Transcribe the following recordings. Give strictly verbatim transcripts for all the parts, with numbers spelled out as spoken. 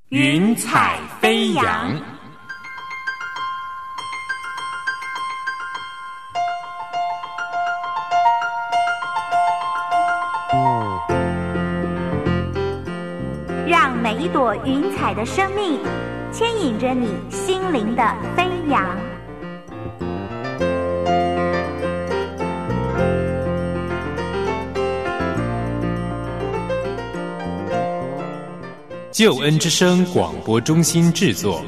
云彩飞扬。 让每一朵云彩的生命牵引着你心灵的飞扬。 救恩之声广播中心制作。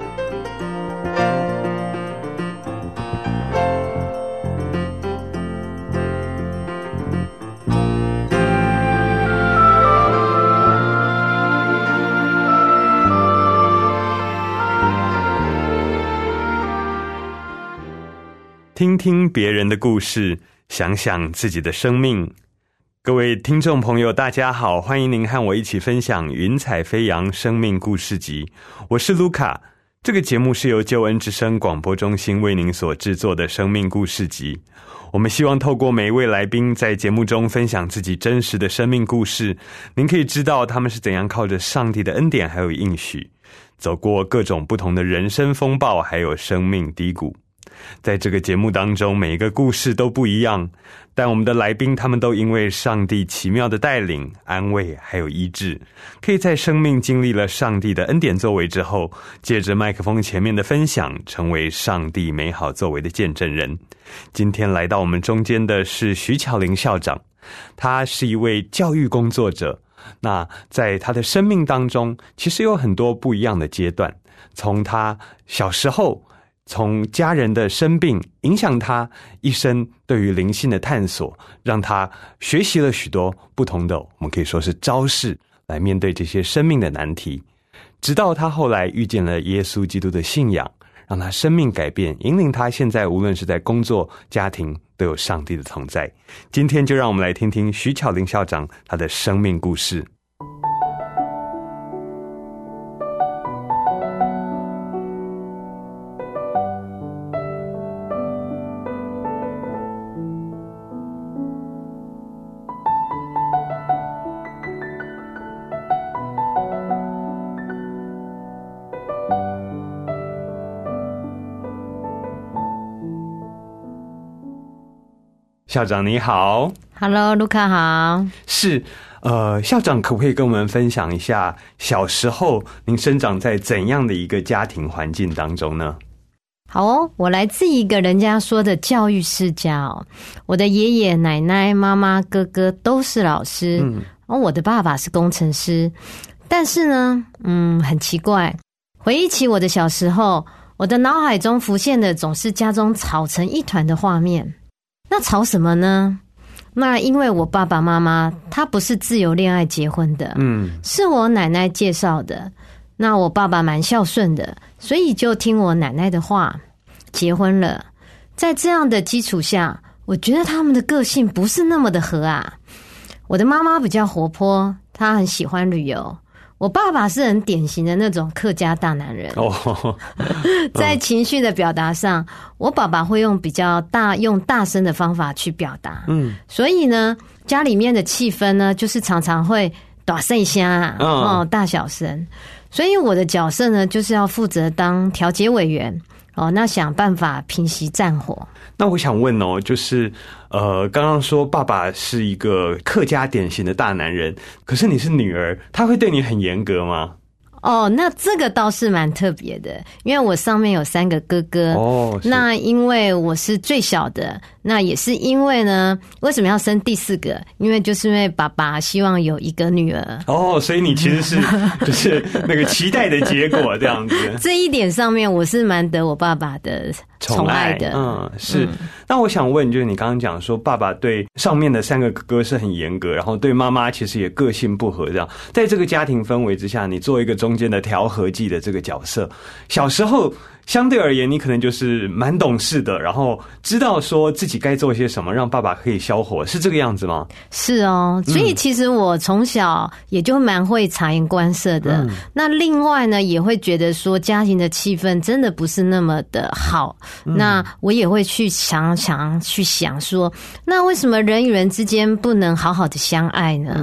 听听别人的故事，想想自己的生命。各位听众朋友大家好，欢迎您和我一起分享云彩飞扬生命故事集，我是卢卡。这个节目是由救恩之声广播中心为您所制作的生命故事集。我们希望透过每一位来宾在节目中分享自己真实的生命故事，您可以知道他们是怎样靠着上帝的恩典还有应许，走过各种不同的人生风暴还有生命低谷。在这个节目当中，每一个故事都不一样，但我们的来宾他们都因为上帝奇妙的带领、安慰还有医治，可以在生命经历了上帝的恩典作为之后，借着麦克风前面的分享，成为上帝美好作为的见证人。今天来到我们中间的是徐巧玲校长，他是一位教育工作者。那在他的生命当中，其实有很多不一样的阶段，从他小时候，从家人的生病影响他一生对于灵性的探索，让他学习了许多不同的，我们可以说是招式，来面对这些生命的难题。直到他后来遇见了耶稣基督的信仰，让他生命改变，引领他现在无论是在工作、家庭都有上帝的同在。今天就让我们来听听徐巧玲校长他的生命故事。校长你好。 Hello 卢卡好。 是呃，校长可不可以跟我们分享一下小时候您生长在怎样的一个家庭环境当中呢？ 好哦，我来自一个人家说的教育世家哦。我的爷爷奶奶妈妈哥哥都是老师，嗯，而我的爸爸是工程师。但是呢嗯，很奇怪，回忆起我的小时候，我的脑海中浮现的总是家中吵成一团的画面。那吵什么呢？那因为我爸爸妈妈他不是自由恋爱结婚的，嗯，是我奶奶介绍的。那我爸爸蛮孝顺的，所以就听我奶奶的话结婚了。在这样的基础下，我觉得他们的个性不是那么的合啊。我的妈妈比较活泼，她很喜欢旅游。我爸爸是很典型的那种客家大男人哦，在情绪的表达上，我爸爸会用比较大用大声的方法去表达，嗯，所以呢，家里面的气氛呢，就是常常会大声声啊，哦，大小声。所以我的角色呢，就是要负责当调解委员哦，那想办法平息战火。 那我想问哦，就是呃，刚刚说爸爸是一个客家典型的大男人，可是你是女儿，他会对你很严格吗？ 哦，那这个倒是蛮特别的，因为我上面有三个哥哥哦，那因为我是最小的，那也是因为呢，为什么要生第四个？因为就是因为爸爸希望有一个女儿哦，所以你其实是就是那个期待的结果这样子。 这一点上面我是蛮得我爸爸的宠爱的， 嗯，是。嗯，那我想问，就是你刚刚讲说爸爸对上面的三个哥哥是很严格，然后对妈妈其实也个性不合，这样在这个家庭氛围之下，你做一个中间的调和剂的这个角色，小时候相对而言你可能就是蛮懂事的，然后知道说自己该做些什么让爸爸可以消火，是这个样子吗？ 是哦，所以其实我从小也就蛮会察言观色的，嗯，那另外呢也会觉得说家庭的气氛真的不是那么的好，嗯，那我也会去想想去想说，那为什么人与人之间不能好好的相爱呢？嗯，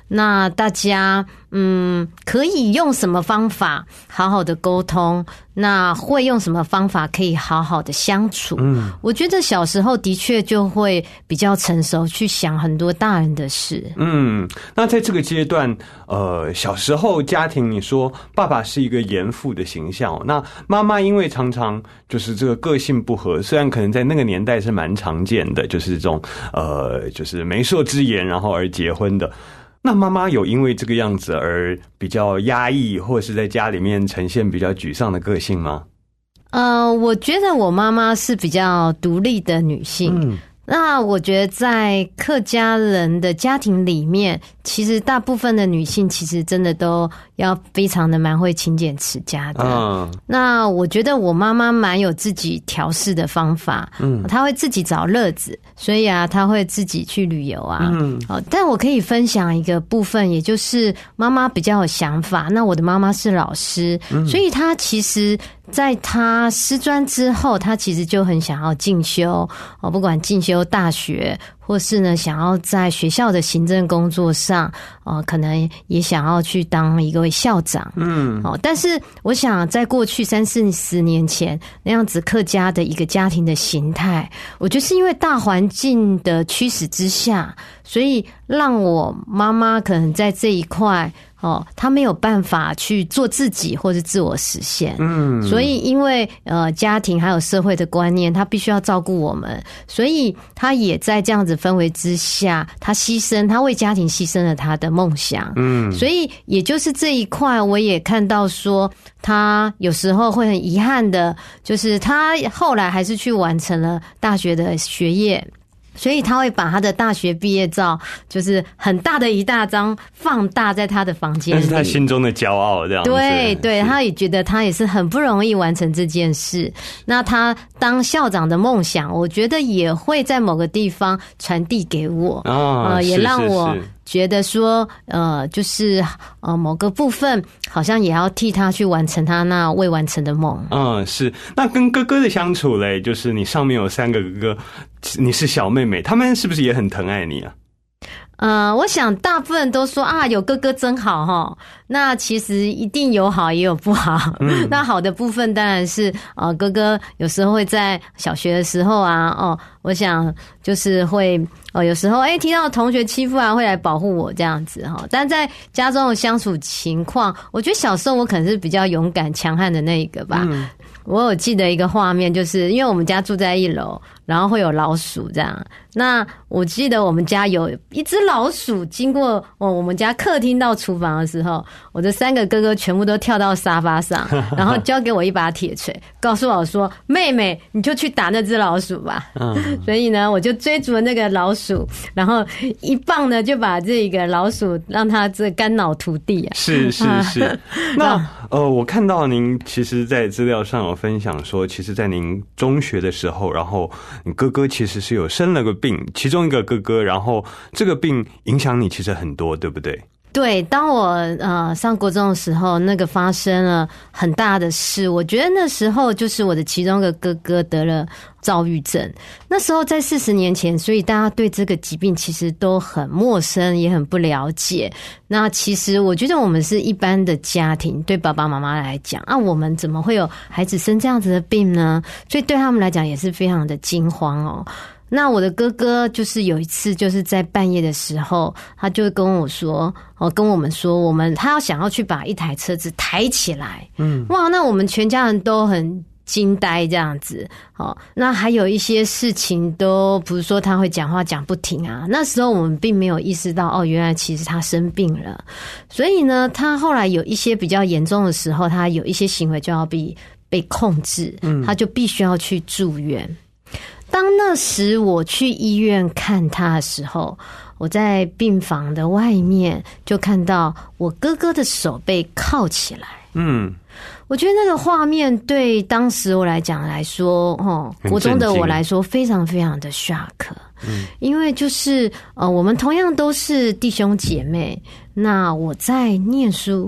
那大家嗯可以用什么方法好好的沟通？那会用什么方法可以好好的相处？嗯，我觉得小时候的确就会比较成熟，去想很多大人的事。 嗯，那在这个阶段，呃，小时候家庭，你说爸爸是一个严父的形象，那妈妈因为常常就是这个个性不合，虽然可能在那个年代是蛮常见的，就是这种呃，就是媒妁之言，然后而结婚的。那妈妈有因为这个样子而比较压抑，或是在家里面呈现比较沮丧的个性吗？ 呃，我觉得我妈妈是比较独立的女性。嗯，那我觉得在客家人的家庭里面，其实大部分的女性其实真的都要非常的蛮会勤俭持家的。嗯，那我觉得我妈妈蛮有自己调试的方法。嗯，她会自己找乐子，所以啊，她会自己去旅游啊。嗯，哦，但我可以分享一个部分，也就是妈妈比较有想法。那我的妈妈是老师，嗯，所以她其实在她师专之后，她其实就很想要进修哦，不管进修大学，或是呢想要在学校的行政工作上，呃，可能也想要去当一个校长。嗯，哦，但是我想在过去三四十年前那样子客家的一个家庭的形态，我觉得是因为大环境的驱使之下，所以让我妈妈可能在这一块。哦，他没有办法去做自己或是自我实现，嗯，所以因为呃家庭还有社会的观念，他必须要照顾我们，所以他也在这样子氛围之下，他牺牲，他为家庭牺牲了他的梦想，嗯，所以也就是这一块，我也看到说，他有时候会很遗憾的，就是他后来还是去完成了大学的学业。所以他会把他的大学毕业照，就是很大的一大张放大在他的房间里， 那是他心中的骄傲，这样子。 对对，他也觉得他也是很不容易完成这件事。那他当校长的梦想，我觉得也会在某个地方传递给我， 哦、呃， 也让我觉得说，呃，就是呃某个部分好像也要替他去完成他那未完成的梦。 嗯，是。那跟哥哥的相处嘞，就是你上面有三个哥哥，你是小妹妹，他们是不是也很疼爱你啊？ 呃，我想大部分都说啊，有哥哥真好齁。那其实一定有好也有不好。嗯、那好的部分当然是呃，哥哥有时候会在小学的时候啊，哦，我想就是会呃，有时候哎、欸、听到同学欺负啊，会来保护我这样子齁。但在家中的相处情况，我觉得小时候我可能是比较勇敢强悍的那一个吧。嗯，我有记得一个画面，就是因为我们家住在一楼，然后会有老鼠这样。那我记得我们家有一只老鼠经过哦我们家客厅到厨房的时候，我的三个哥哥全部都跳到沙发上，然后交给我一把铁锤，告诉我说：“妹妹，你就去打那只老鼠吧。”嗯，所以呢，我就追逐了那个老鼠，然后一棒呢就把这个老鼠让它这肝脑涂地啊。 是是是。那呃，我看到您其实，在资料上有分享说，其实，在您中学的时候，然后你哥哥其实是有生了个病，其中一个哥哥，然后这个病影响你其实很多，对不对？ 对，当我呃上国中的时候，那个发生了很大的事。我觉得那时候就是我的其中一个哥哥得了躁郁症。那时候在四十年前，所以大家对这个疾病其实都很陌生，也很不了解。那其实我觉得我们是一般的家庭，对爸爸妈妈来讲啊，我们怎么会有孩子生这样子的病呢？所以对他们来讲也是非常的惊慌哦。那我的哥哥就是有一次就是在半夜的时候，他就跟我说，哦，跟我们说，我们他要想要去把一台车子抬起来，嗯，哇，那我们全家人都很惊呆这样子，哦，那还有一些事情都，比如说他会讲话讲不停啊，那时候我们并没有意识到，哦，原来其实他生病了，所以呢，他后来有一些比较严重的时候，他有一些行为就要被被控制，嗯，他就必须要去住院。当那时我去医院看他的时候，我在病房的外面就看到我哥哥的手被铐起来。嗯，我觉得那个画面对当时我来讲来说，哦，国中的我来说非常非常的 shock。嗯，因为就是呃，我们同样都是弟兄姐妹，那我在念书，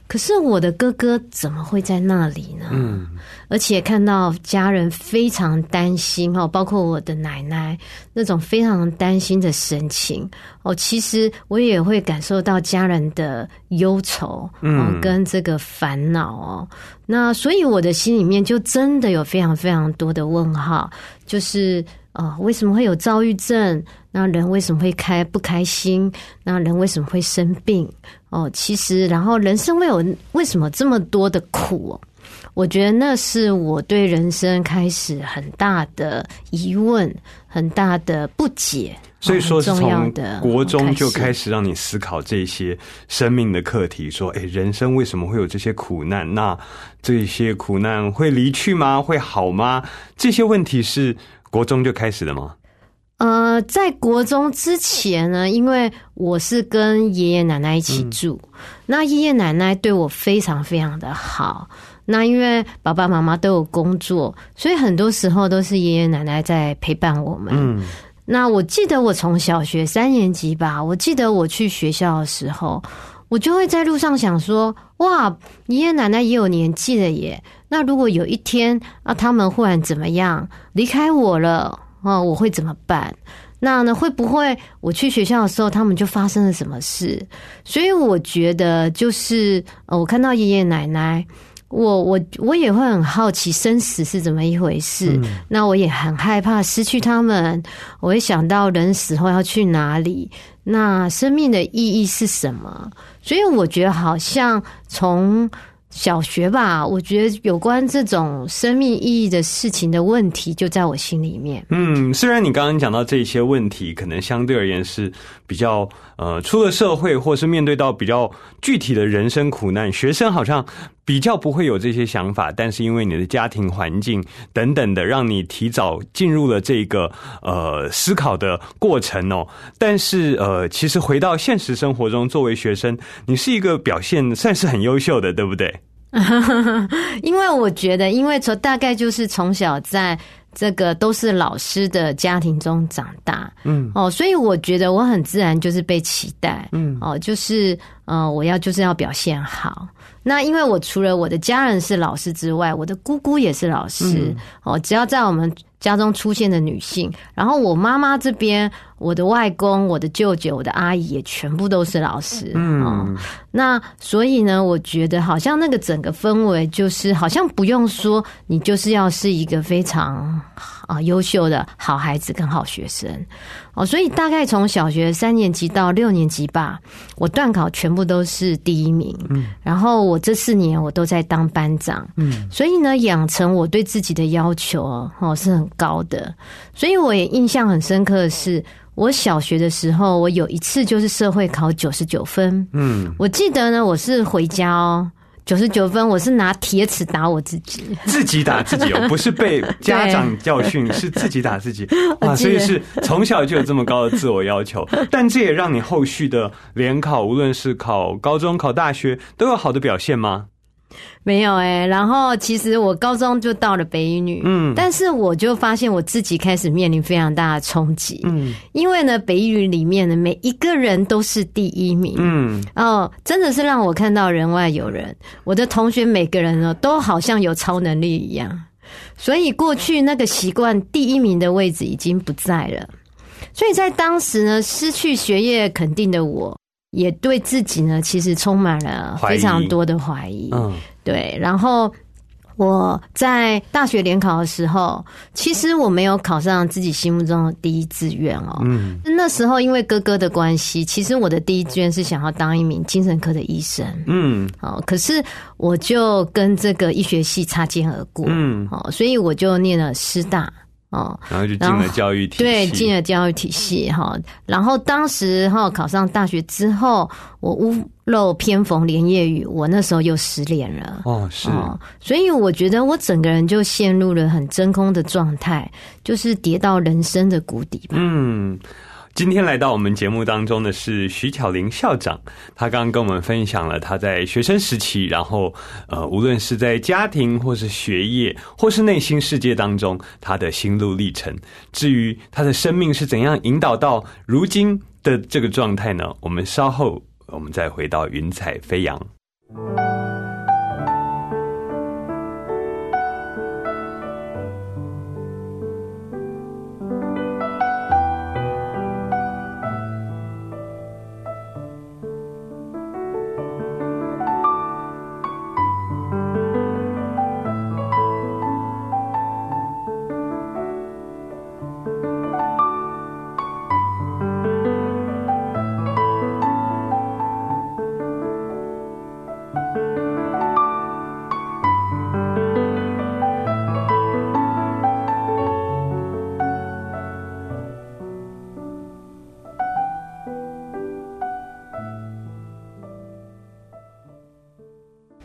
可是我的哥哥怎么会在那里呢？嗯，而且看到家人非常担心哦，包括我的奶奶那种非常担心的神情哦，其实我也会感受到家人的忧愁嗯，跟这个烦恼哦。那所以我的心里面就真的有非常非常多的问号，就是呃，为什么会有躁郁症？那人为什么会开不开心？那人为什么会生病？哦，其实，然后人生会有为什么这么多的苦哦？我觉得那是我对人生开始很大的疑问，很大的不解。 所以说是从国中就开始让你思考这些生命的课题，说，哎，人生为什么会有这些苦难？那这些苦难会离去吗？会好吗？这些问题是国中就开始了吗？ 呃，在国中之前呢，因为我是跟爷爷奶奶一起住，嗯、那爷爷奶奶对我非常非常的好。那因为爸爸妈妈都有工作，所以很多时候都是爷爷奶奶在陪伴我们。嗯，那我记得我从小学三年级吧，我记得我去学校的时候，我就会在路上想说，哇，爷爷奶奶也有年纪了耶。那如果有一天啊，他们忽然怎么样离开我了？哦，我会怎么办？那呢，会不会我去学校的时候，他们就发生了什么事？所以我觉得，就是呃，我看到爷爷奶奶，我我我也会很好奇生死是怎么一回事。嗯、那我也很害怕失去他们，我会想到人死后要去哪里，那生命的意义是什么？所以我觉得好像从小学吧，我觉得有关这种生命意义的事情的问题就在我心里面。 嗯，虽然你刚刚讲到这些问题可能相对而言是比较呃出了社会或是面对到比较具体的人生苦难，学生好像比较不会有这些想法，但是因为你的家庭环境等等的，让你提早进入了这个呃思考的过程哦。但是呃，其实回到现实生活中，作为学生，你是一个表现算是很优秀的，对不对？ 因为我觉得，因为从大概就是从小在这个都是老师的家庭中长大，嗯，哦，所以我觉得我很自然就是被期待，嗯，哦，就是呃，我要就是要表现好。那因为我除了我的家人是老师之外，我的姑姑也是老师，嗯、哦，只要在我们家中出现的女性，然后我妈妈这边，我的外公、我的舅舅、我的阿姨也全部都是老师，嗯，哦、那所以呢，我觉得好像那个整个氛围就是好像不用说，你就是要是一个非常啊优秀的好孩子跟好学生，哦，所以大概从小学三年级到六年级吧，我段考全部都是第一名，嗯，然后我这四年我都在当班长，嗯，所以呢，养成我对自己的要求哦是很高的，所以我也印象很深刻的是，我小学的时候，我有一次就是社会考九十九分，嗯，我记得呢，我是回家哦。九十九分，我是拿铁尺打我自己， 自己打自己哦，不是被家长教训，是自己打自己。哇，所以是从小就有这么高的自我要求，但这也让你后续的联考，无论是考高中、考大学，都有好的表现吗？ 没有哎、欸，然后其实我高中就到了北一女，嗯，但是我就发现我自己开始面临非常大的冲击，嗯，因为呢，北一女里面的每一个人都是第一名，嗯，哦，真的是让我看到人外有人，我的同学每个人呢都好像有超能力一样，所以过去那个习惯第一名的位置已经不在了，所以在当时呢，失去学业肯定的我。也对自己呢，其实充满了非常多的怀疑。嗯，对。然后我在大学联考的时候，其实我没有考上自己心目中的第一志愿哦。嗯，那时候因为哥哥的关系，其实我的第一志愿是想要当一名精神科的医生。嗯，哦，可是我就跟这个医学系擦肩而过。嗯，哦，所以我就念了师大。 哦，然后就进了教育体系， 对，进了教育体系哈。然后当时哈考上大学之后，我屋漏偏逢连夜雨，我那时候又失恋了。 哦，是哦， 所以我觉得我整个人就陷入了很真空的状态，就是跌到人生的谷底吧。 嗯。今天来到我们节目当中的是徐巧玲校长，他刚刚跟我们分享了他在学生时期，然后呃，无论是在家庭或是学业或是内心世界当中，他的心路历程。至于他的生命是怎样引导到如今的这个状态呢？我们稍后我们再回到云彩飞扬。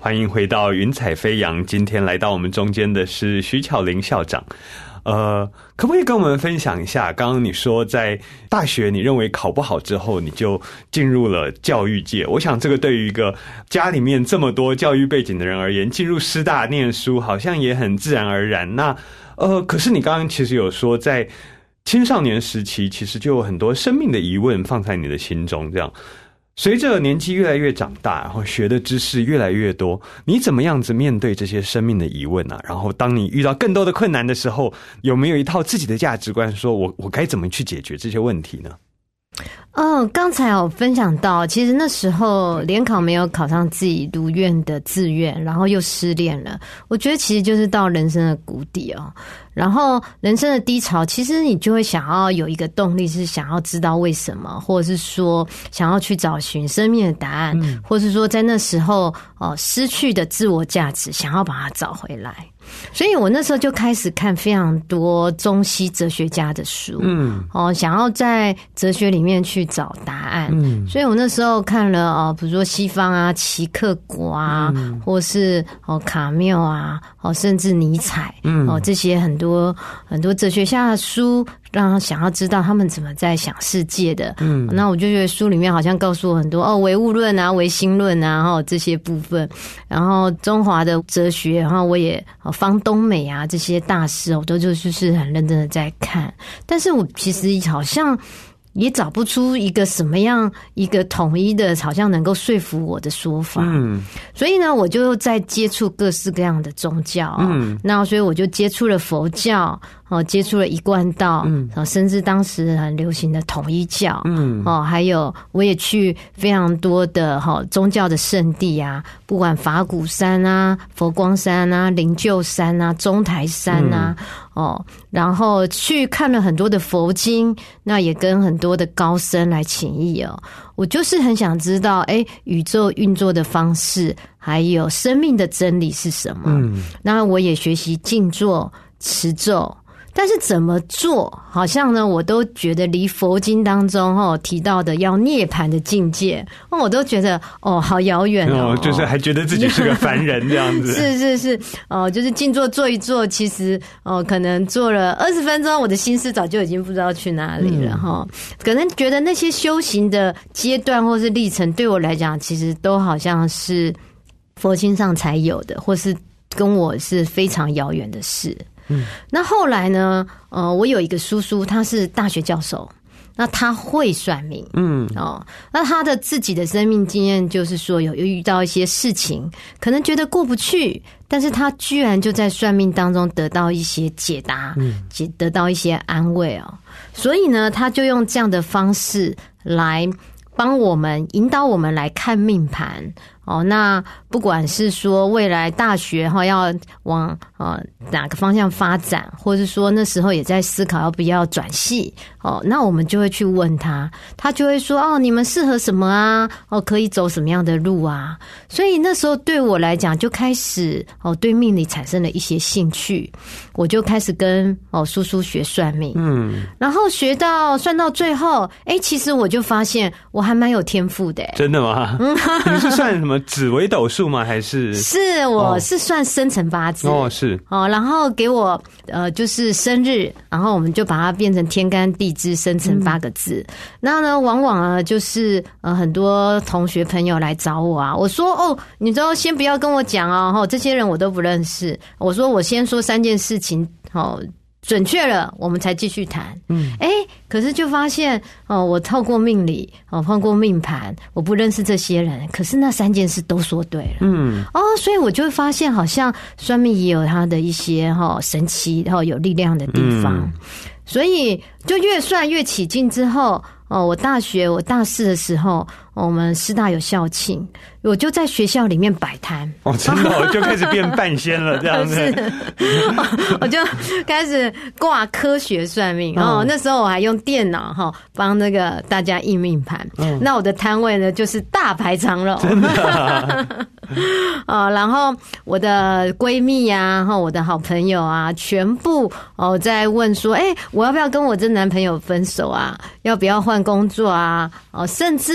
欢迎回到云彩飞扬。今天来到我们中间的是徐巧玲校长。呃，可不可以跟我们分享一下，刚刚你说在大学你认为考不好之后你就进入了教育界，我想这个对于一个家里面这么多教育背景的人而言，进入师大念书好像也很自然而然。那呃，可是你刚刚其实有说在青少年时期其实就有很多生命的疑问放在你的心中，这样随着年纪越来越长大，然后学的知识越来越多，你怎么样子面对这些生命的疑问啊？然后当你遇到更多的困难的时候，有没有一套自己的价值观，说我我该怎么去解决这些问题呢？ 哦，刚才有分享到，其实那时候联考没有考上自己如愿的志愿，然后又失恋了。我觉得其实就是到人生的谷底哦。然后人生的低潮，其实你就会想要有一个动力，是想要知道为什么，或者是说想要去找寻生命的答案，嗯、或是说在那时候哦失去的自我价值，想要把它找回来。所以我那时候就开始看非常多中西哲学家的书，嗯，哦，想要在哲学里面去找答案，嗯，所以我那时候看了哦，比如说西方啊，齐克果啊，嗯、或是哦卡缪啊，哦甚至尼采，嗯，哦这些很多很多哲学家的书，让他想要知道他们怎么在想世界的，嗯，那我就觉得书里面好像告诉我很多哦唯物论啊、唯心论啊，哦这些部分，然后中华的哲学，然后我也哦。方东美啊，这些大师我都就是很认真的在看，但是我其实好像也找不出一个什么样一个统一的，好像能够说服我的说法。嗯，所以呢，我就在接触各式各样的宗教。嗯，那所以我就接触了佛教，哦，接触了一贯道，嗯，甚至当时很流行的统一教，嗯，哦，还有我也去非常多的哈宗教的圣地啊，不管法鼓山啊、佛光山啊、灵鹫山啊、中台山啊。嗯哦，然后去看了很多的佛经，那也跟很多的高僧来请益哦。我就是很想知道，哎，宇宙运作的方式，还有生命的真理是什么？嗯，那我也学习静坐、持咒。但是怎么做，好像呢，我都觉得离佛经当中哦提到的要涅槃的境界，哦，我都觉得哦好遥远哦， 就是还觉得自己是个凡人这样子。 是是是，哦，就是静坐做一做，其实哦可能做了二十分钟，我的心思早就已经不知道去哪里了哈、嗯。可能觉得那些修行的阶段或是历程，对我来讲，其实都好像是佛经上才有的，或是跟我是非常遥远的事。嗯，那后来呢？呃，我有一个叔叔，他是大学教授，那他会算命，嗯，哦，那他的自己的生命经验就是说，有遇到一些事情，可能觉得过不去，但是他居然就在算命当中得到一些解答，嗯，解得到一些安慰哦，所以呢，他就用这样的方式来帮我们引导我们来看命盘。哦，那不管是说未来大学哈要往呃哪个方向发展，或是说那时候也在思考要不要转系，哦，那我们就会去问他，他就会说哦，你们适合什么啊？哦，可以走什么样的路啊？所以那时候对我来讲，就开始哦对命理产生了一些兴趣，我就开始跟哦叔叔学算命，嗯，然后学到算到最后，哎，其实我就发现我还蛮有天赋的。 真的吗？你是算什么？紫微斗数吗？还是是我是算生辰八字哦，是哦，然后给我呃就是生日，然后我们就把它变成天干地支生辰八个字。嗯、那呢，往往啊就是呃很多同学朋友来找我啊，我说哦，你都先不要跟我讲哦，哦这些人我都不认识。我说我先说三件事情哦。准确了，我们才继续谈。嗯，哎，可是就发现哦，我透过命理哦，透过命盘，我不认识这些人，可是那三件事都说对了。嗯，哦，所以我就会发现，好像算命也有它的一些哈、哦、神奇，然后有力量的地方。嗯、所以就越算越起劲之后，哦，我大学我大四的时候，我们师大有校庆，我就在学校里面摆摊。 哦，真的、哦，就开始变半仙了，这样子。 我就开始挂科学算命，然后、哦、那时候我还用电脑哈帮那个大家印命盘。嗯、那我的摊位呢，就是大排长龙。真的、啊。哦，然后我的闺蜜啊，哈，我的好朋友啊，全部哦在问说，哎、欸，我要不要跟我这男朋友分手啊？要不要换工作啊？哦，甚至呢，到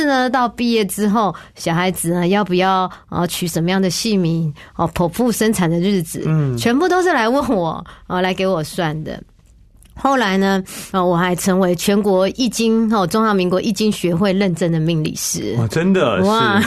校毕业之后，小孩子呢要不要呃取什么样的姓名哦，剖腹生产的日子，嗯，全部都是来问我哦，来给我算的。后来呢，呃，我还成为全国易经哦，中华民国易经学会认证的命理师。 哇，真的是哇！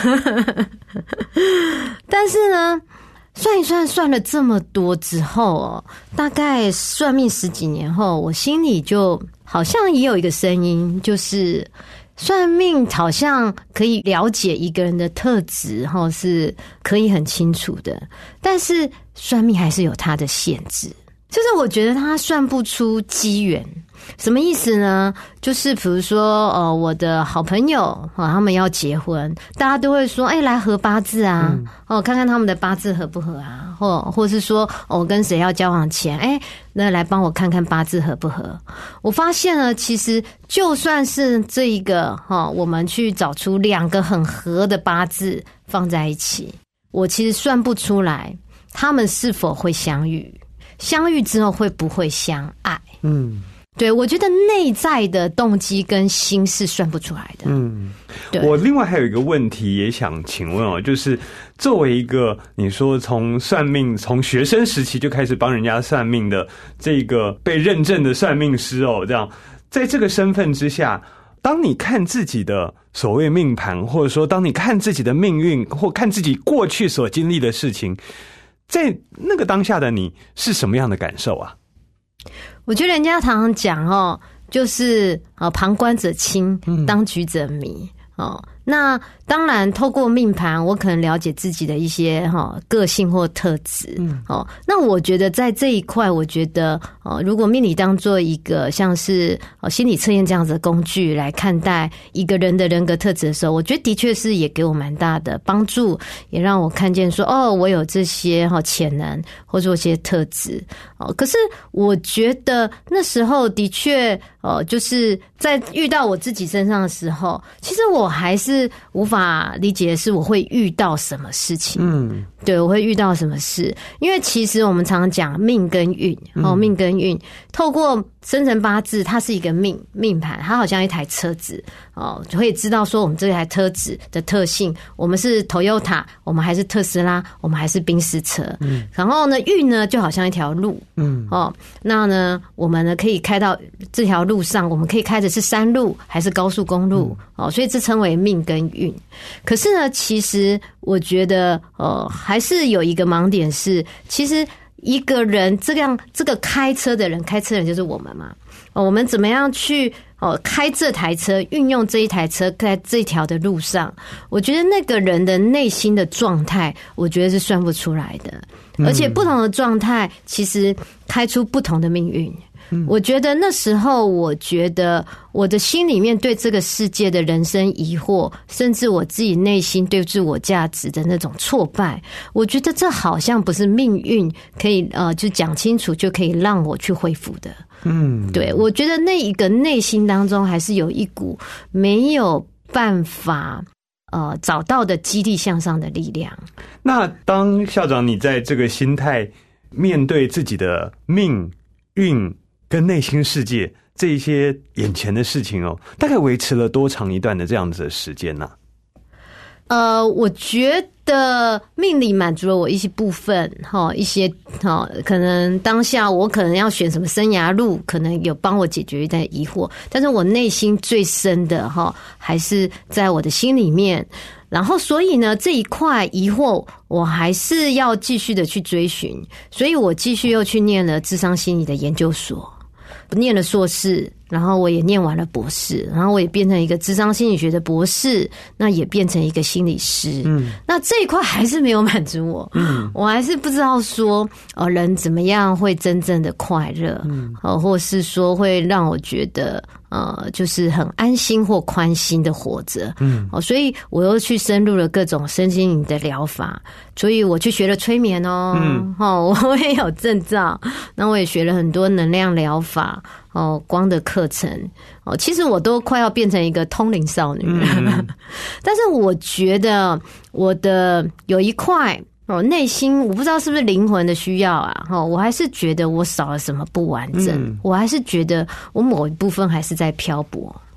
但是呢，算一算，算了这么多之后哦，大概算命十几年后，我心里就好像也有一个声音，就是算命好像可以了解一个人的特质，哈，是可以很清楚的。但是算命还是有它的限制。就是我觉得他算不出机缘，什么意思呢？就是比如说，呃，我的好朋友啊、呃，他们要结婚，大家都会说，哎、欸，来合八字啊，嗯、哦，看看他们的八字合不合啊，或或是说，哦，我跟谁要交往前，哎、欸，那来帮我看看八字合不合。我发现呢，其实就算是这一个哈、哦，我们去找出两个很合的八字放在一起，我其实算不出来他们是否会相遇。相遇之后会不会相爱？嗯，对，我觉得内在的动机跟心是算不出来的。嗯，对。 我另外还有一个问题也想请问哦，就是作为一个你说从算命从学生时期就开始帮人家算命的这个被认证的算命师哦，这样在这个身份之下，当你看自己的所谓命盘，或者说当你看自己的命运，或看自己过去所经历的事情，在那个当下的你是什么样的感受啊？ 我觉得人家常常讲哦，就是呃旁观者清，当局者迷、嗯、哦。那当然，透过命盘，我可能了解自己的一些哈、哦、个性或特质。嗯，哦，那我觉得在这一块，我觉得哦，如果命理当做一个像是哦心理测验这样子的工具来看待一个人的人格特质的时候，我觉得的确是也给我蛮大的帮助，也让我看见说哦，我有这些哈潜能或者这些特质哦。可是我觉得那时候的确哦，就是在遇到我自己身上的时候，其实我还是无法理解的是我会遇到什么事情。嗯，对，我会遇到什么事，因为其实我们常常讲命跟运哦，命跟运透过生辰八字，它是一个命命盘，它好像一台车子哦，就可以知道说我们这台车子的特性，我们是 Toyota， 我们还是特斯拉，我们还是宾士车。嗯，然后呢，运呢就好像一条路，嗯，哦，那呢我们呢可以开到这条路上，我们可以开的是山路还是高速公路、嗯、哦，所以这称为命跟运。可是呢，其实我觉得呃还是有一个盲点是，其实一个人这样这个开车的人，开车的人就是我们嘛。哦，我们怎么样去哦开这台车，运用这一台车在这条的路上？我觉得那个人的内心的状态，我觉得是算不出来的。而且不同的状态，其实开出不同的命运。我觉得那时候，我觉得我的心里面对这个世界的人生疑惑，甚至我自己内心对自我价值的那种挫败，我觉得这好像不是命运可以呃就讲清楚就可以让我去恢复的。嗯，对，我觉得那一个内心当中还是有一股没有办法呃找到的激励向上的力量。 那当校长你在这个心态面对自己的命运跟内心世界这一些眼前的事情哦，大概维持了多长一段的这样子的时间呢、 啊？呃，我觉得命理满足了我一些部分哈，一些哈，可能当下我可能要选什么生涯路，可能有帮我解决一点疑惑，但是我内心最深的哈，还是在我的心里面。然后，所以呢，这一块疑惑我还是要继续的去追寻，所以我继续又去念了諮商心理的研究所，念了硕士，然后我也念完了博士，然后我也变成一个諮商心理学的博士，那也变成一个心理师。嗯，那这一块还是没有满足我，嗯，我还是不知道说，呃，人怎么样会真正的快乐，嗯，呃，或是说会让我觉得。呃，就是很安心或宽心的活着，嗯，哦，所以我又去深入了各种身心灵的疗法，所以我去学了催眠哦，嗯，哦，我也有证照，那我也学了很多能量疗法，哦，光的课程，哦，其实我都快要变成一个通灵少女了，嗯、但是我觉得我的有一块。哦，内心我不知道是不是灵魂的需要啊，哈，我还是觉得我少了什么不完整，嗯、我还是觉得我某一部分还是在漂泊。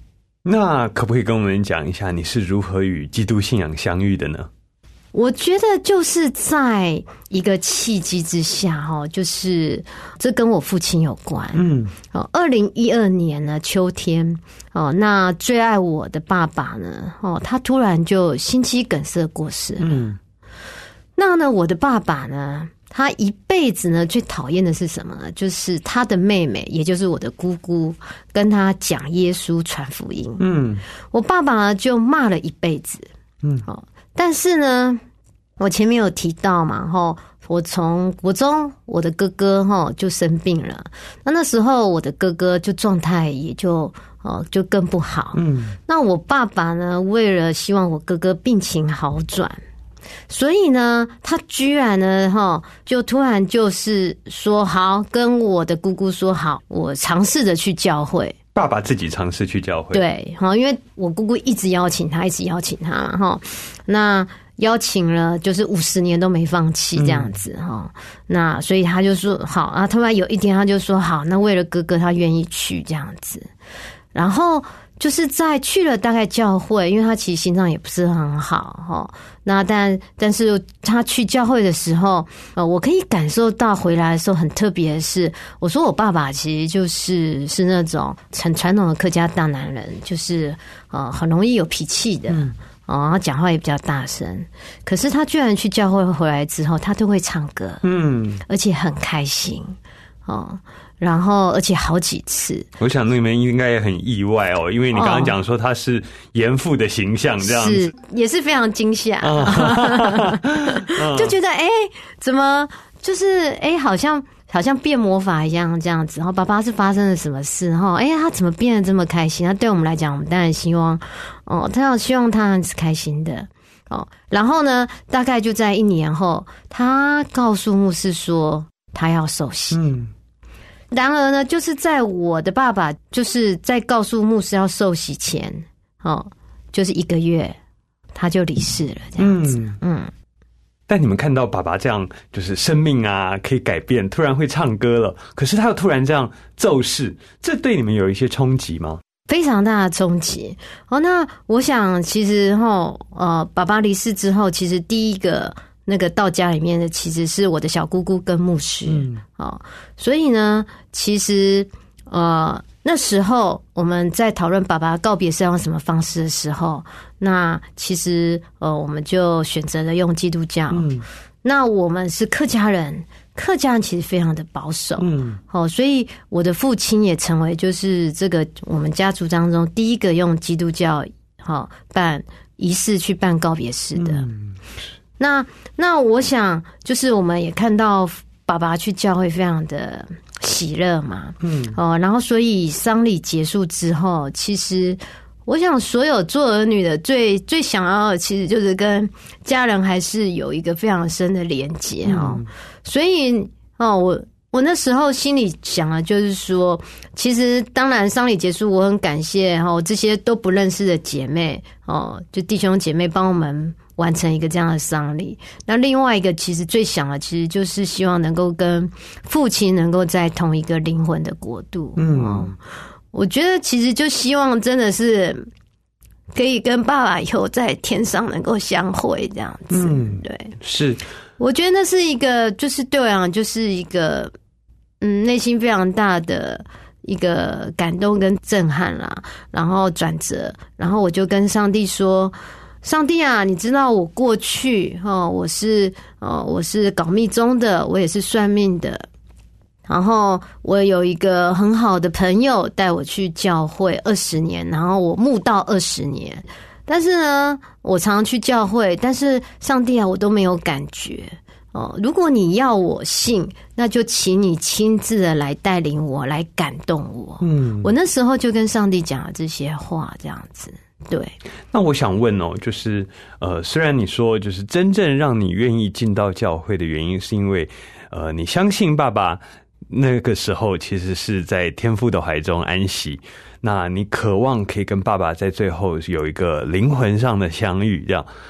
那可不可以跟我们讲一下你是如何与基督信仰相遇的呢？ 我觉得就是在一个契机之下，就是这跟我父亲有关。嗯，二零一二年呢秋天，那最爱我的爸爸呢，他突然就心肌梗塞过世了。嗯，那呢，我的爸爸呢，他一辈子呢最讨厌的是什么呢？就是他的妹妹，也就是我的姑姑，跟他讲耶稣传福音。嗯，我爸爸呢就骂了一辈子。嗯，好。但是呢，我前面有提到嘛，吼，我从国中，我的哥哥吼就生病了，那那时候我的哥哥就状态也就哦就更不好。嗯，那我爸爸呢，为了希望我哥哥病情好转，所以呢，他居然呢，哈，就突然就是说好，跟我的姑姑说好，我尝试着去教会。 爸爸自己尝试去教会， 对，哈，因为我姑姑一直邀请他，一直邀请他嘛，哈，那邀请了就是五十年都没放弃这样子，哈、嗯，那所以他就说好啊，突然有一天他就说好，那为了哥哥他愿意去这样子，然后就是在去了大概教会，因为他其实心脏也不是很好哈。那但但是他去教会的时候，呃，我可以感受到回来的时候很特别的是，我说我爸爸其实就是是那种很传统的客家大男人，就是呃很容易有脾气的，嗯、哦，他讲话也比较大声。可是他居然去教会回来之后，他都会唱歌，嗯，而且很开心哦。然后，而且好几次， 我想你们应该也很意外哦，因为你刚刚讲说他是严父的形象，这样子， 是也是非常惊吓，就觉得哎、欸，怎么就是哎、欸，好像好像变魔法一样这样子。然后爸爸是发生了什么事？哈，哎，他怎么变得这么开心？那对我们来讲，我们当然希望哦，他要希望他是开心的哦。然后呢，大概就在一年后，他告诉牧师说他要受洗。嗯。然而呢，就是在我的爸爸就是在告诉牧师要受洗前，哦，就是一个月，他就离世了，这样子。嗯，嗯但你们看到爸爸这样，就是生命啊可以改变，突然会唱歌了，可是他又突然这样骤逝，这对你们有一些冲击吗？ 非常大的冲击。哦，那我想其实哈，呃，爸爸离世之后，其实第一个。那个到家里面的其实是我的小姑姑跟牧师，嗯，哦，所以呢，其实呃那时候我们在讨论爸爸告别是要用什么方式的时候，那其实呃我们就选择了用基督教。嗯，那我们是客家人，客家人其实非常的保守，嗯，哦，所以我的父亲也成为就是这个我们家族当中第一个用基督教好、哦、办仪式去办告别式的。嗯，那那我想就是我们也看到爸爸去教会非常的喜乐嘛，嗯，哦，然后所以丧礼结束之后，其实我想所有做儿女的最最想要的其实就是跟家人还是有一个非常深的连结哦，嗯、所以哦我。我那时候心里想的就是说，其实当然丧礼结束，我很感谢哦这些都不认识的姐妹哦，就弟兄姐妹帮我们完成一个这样的丧礼。那另外一个其实最想的，其实就是希望能够跟父亲能够在同一个灵魂的国度。嗯、哦，我觉得其实就希望真的是可以跟爸爸以后在天上能够相会这样子。嗯，对， 是。 我觉得那是一个，就是对我来讲，就是一个。嗯，内心非常大的一个感动跟震撼啦，然后转折，然后我就跟上帝说：“上帝啊，你知道我过去哦，我是哦，我是搞密宗的，我也是算命的，然后我有一个很好的朋友带我去教会二十年，然后我慕道二十年，但是呢，我常常去教会，但是上帝啊，我都没有感觉。”哦，如果你要我信，那就请你亲自的来带领我，来感动我。嗯，我那时候就跟上帝讲了这些话，这样子。对。 那我想问哦，就是呃，虽然你说就是真正让你愿意进到教会的原因，是因为呃，你相信爸爸那个时候其实是在天父的怀中安息，那你渴望可以跟爸爸在最后有一个灵魂上的相遇，这样。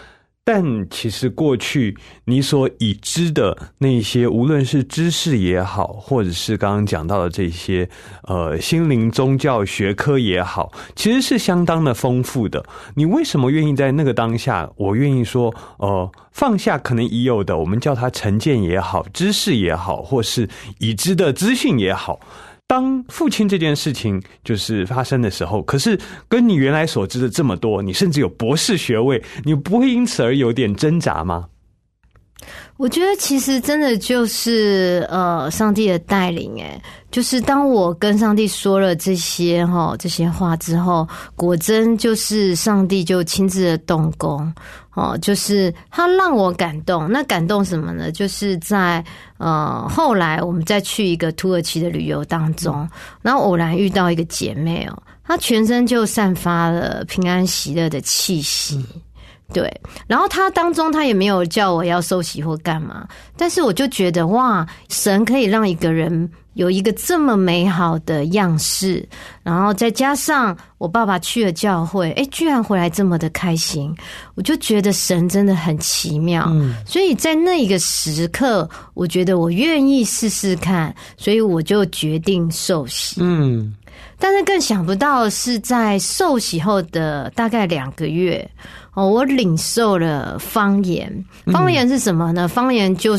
但其实过去你所已知的那些，无论是知识也好，或者是刚刚讲到的这些呃心灵宗教学科也好，其实是相当的丰富的。你为什么愿意在那个当下，我愿意说呃放下可能已有的，我们叫它成见也好，知识也好，或是已知的资讯也好，当父亲这件事情就是发生的时候，可是跟你原来所知的这么多，你甚至有博士学位，你不会因此而有点挣扎吗？ 我觉得其实真的就是呃上帝的带领，诶，就是当我跟上帝说了这些齁这些话之后，果真就是上帝就亲自的动工哦，就是他让我感动。那感动什么呢？就是在呃后来我们再去一个土耳其的旅游当中，然后偶然遇到一个姐妹哦，她全身就散发了平安喜乐的气息。对，然后他当中他也没有叫我要受洗或干嘛，但是我就觉得哇，神可以让一个人有一个这么美好的样式，然后再加上我爸爸去了教会，诶，居然回来这么的开心，我就觉得神真的很奇妙。嗯，所以在那一个时刻，我觉得我愿意试试看，所以我就决定受洗。嗯，但是更想不到是在受洗后的大概两个月。哦，我领受了方言。方言是什么呢？嗯、方言就是，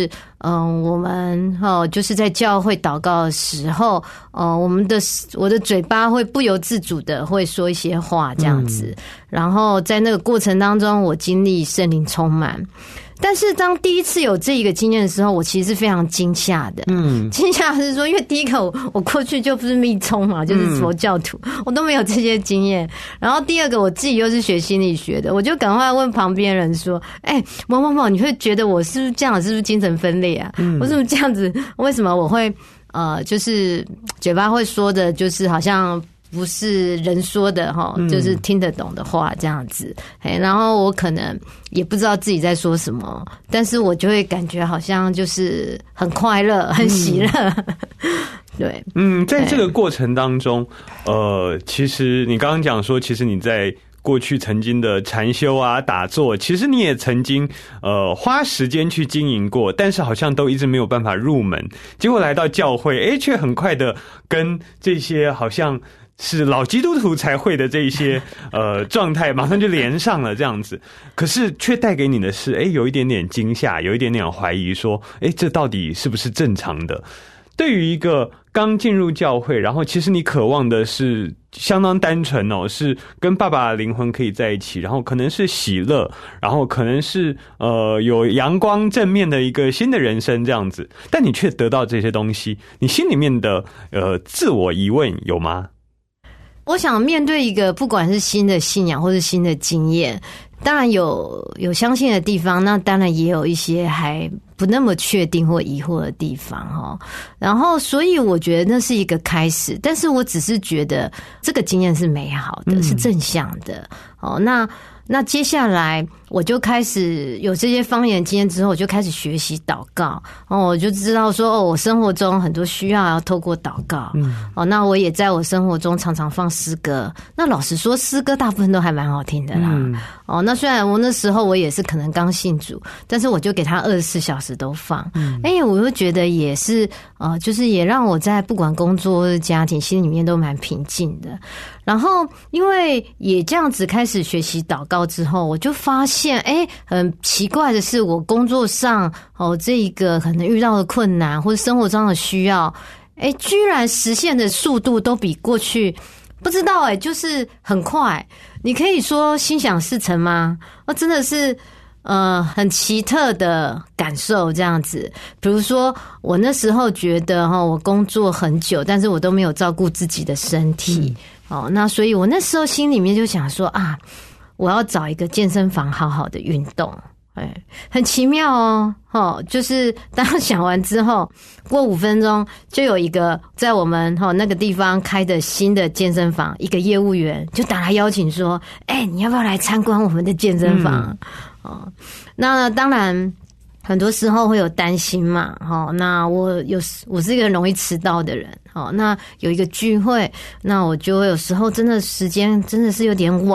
嗯、呃，我们哦，就是在教会祷告的时候，呃，我们的我的嘴巴会不由自主的会说一些话这样子，嗯、然后在那个过程当中，我经历圣灵充满。但是当第一次有这一个经验的时候，我其实是非常惊吓的。嗯，惊吓是说，因为第一个我我过去就不是密宗嘛，就是佛教徒，嗯、我都没有这些经验。然后第二个我自己又是学心理学的，我就赶快问旁边人说：“哎、欸，某某某，你会觉得我是不是这样？是不是精神分裂啊？嗯、我是不是这样子？为什么我会呃，就是嘴巴会说的，就是好像。”不是人说的哈，就是听得懂的话这样子。嗯、然后我可能也不知道自己在说什么，但是我就会感觉好像就是很快乐、很喜乐。嗯、对， 嗯，在这个过程当中，呃，其实你刚刚讲说，其实你在过去曾经的禅修啊、打坐，其实你也曾经呃花时间去经营过，但是好像都一直没有办法入门。结果来到教会，哎，却很快的跟这些好像。是老基督徒才会的这一些呃状态，马上就连上了这样子。可是却带给你的是，哎，有一点点惊吓，有一点点怀疑，说，哎，这到底是不是正常的？对于一个刚进入教会，然后其实你渴望的是相当单纯哦，是跟爸爸的灵魂可以在一起，然后可能是喜乐，然后可能是呃有阳光正面的一个新的人生这样子。但你却得到这些东西，你心里面的呃自我疑问有吗？ 我想面对一个不管是新的信仰或是新的经验，当然有有相信的地方，那当然也有一些还不那么确定或疑惑的地方哈。然后，所以我觉得那是一个开始，但是我只是觉得这个经验是美好的，嗯、是正向的。哦，那那接下来我就开始有这些方言经验之后，我就开始学习祷告。哦，我就知道说，哦，我生活中很多需要要透过祷告。嗯，哦，那我也在我生活中常常放诗歌。那老实说，诗歌大部分都还蛮好听的啦。嗯、哦，那虽然我那时候我也是可能刚信主，但是我就给他二十四小时都放。嗯，哎，我就觉得也是，呃，就是也让我在不管工作或者家庭，心里面都蛮平静的。然后，因为也这样子开始学习祷告之后，我就发现，哎，很奇怪的是，我工作上哦，这一个可能遇到的困难或者生活中的需要，哎，居然实现的速度都比过去不知道哎，就是很快。你可以说心想事成吗？哦，真的是。呃，很奇特的感受这样子。比如说，我那时候觉得哈，我工作很久，但是我都没有照顾自己的身体。嗯、哦，那所以我那时候心里面就想说啊，我要找一个健身房好好的运动。哎，很奇妙哦，哦，就是当想完之后，过五分钟就有一个在我们哈那个地方开的新的健身房，一个业务员就打来邀请说，哎，你要不要来参观我们的健身房？嗯哦，那当然，很多时候会有担心嘛。哦，那我有我是一个容易迟到的人。哦，那有一个聚会，那我就有时候真的时间真的是有点晚。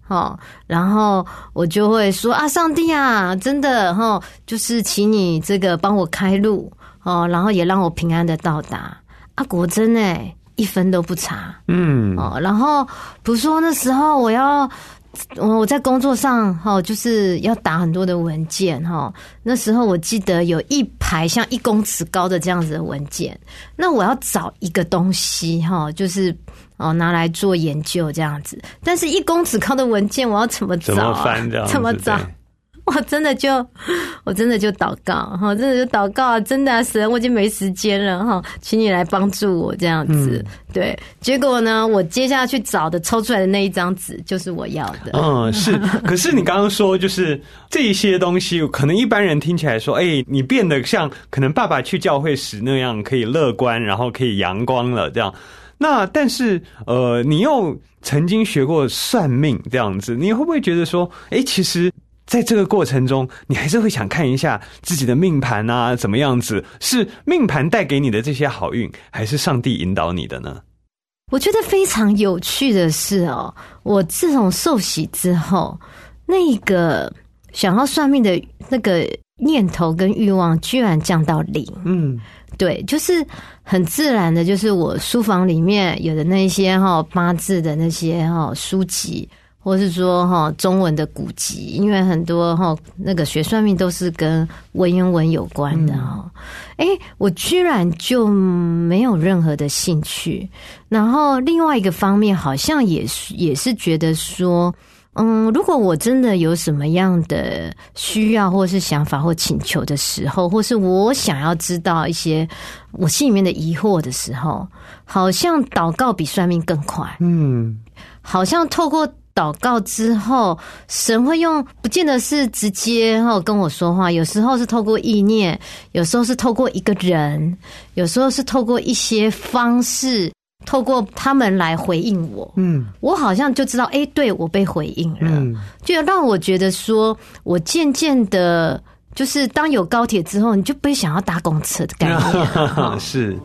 哦，然后我就会说啊，上帝啊，真的哈，就是请你这个帮我开路哦，然后也让我平安的到达啊，果真哎，一分都不差，嗯哦，然后比如说那时候我要我在工作上哈，就是要打很多的文件哈，那时候我记得有一排像一公尺高的这样子的文件，那我要找一个东西哈，就是哦，拿来做研究这样子，但是一公尺高的文件，我要怎么找、啊？ 怎么翻这样子？ 怎么找？我真的就，我真的就祷告哈，真的就祷告，真的啊，神，我已经没时间了哈，请你来帮助我这样子。嗯、对，结果呢，我接下去找的抽出来的那一张纸就是我要的。 嗯，是。可是你刚刚说，就是这些东西，可能一般人听起来说，哎、欸，你变得像可能爸爸去教会时那样，可以乐观，然后可以阳光了这样。那但是呃，你又曾经学过算命这样子，你会不会觉得说，哎、欸，其实在这个过程中，你还是会想看一下自己的命盘啊，怎么样子？是命盘带给你的这些好运，还是上帝引导你的呢？ 我觉得非常有趣的是哦，我自从受洗之后，那个想要算命的那个念头跟欲望居然降到零。嗯。对，就是很自然的，就是我书房里面有的那些哈八字的那些哈书籍，或是说哈中文的古籍，因为很多哈那个学算命都是跟文言文有关的哈。哎、嗯，我居然就没有任何的兴趣。然后另外一个方面，好像也是也是觉得说。嗯，如果我真的有什么样的需要或是想法或请求的时候，或是我想要知道一些我心里面的疑惑的时候，好像祷告比算命更快。嗯，好像透过祷告之后，神会用不见得是直接跟我说话，有时候是透过意念，有时候是透过一个人，有时候是透过一些方式。透过他们来回应我，嗯，我好像就知道，哎、欸，对我被回应了，嗯，就让我觉得说，我渐渐的，就是当有高铁之后，你就不会想要搭公车的概念， 是。